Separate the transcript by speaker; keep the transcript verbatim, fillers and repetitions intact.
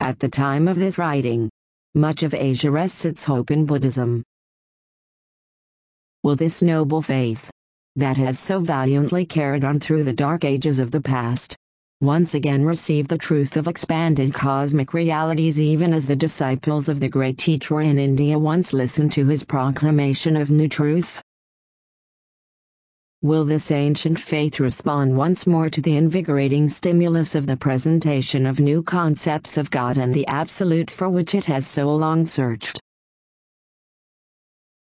Speaker 1: at the time of this writing. Much of Asia rests its hope in Buddhism. Will this noble faith, that has so valiantly carried on through the dark ages of the past, once again receive the truth of expanded cosmic realities, even as the disciples of the great teacher in India once listened to his proclamation of new truth? Will this ancient faith respond once more to the invigorating stimulus of the presentation of new concepts of God and the Absolute for which it has so long searched?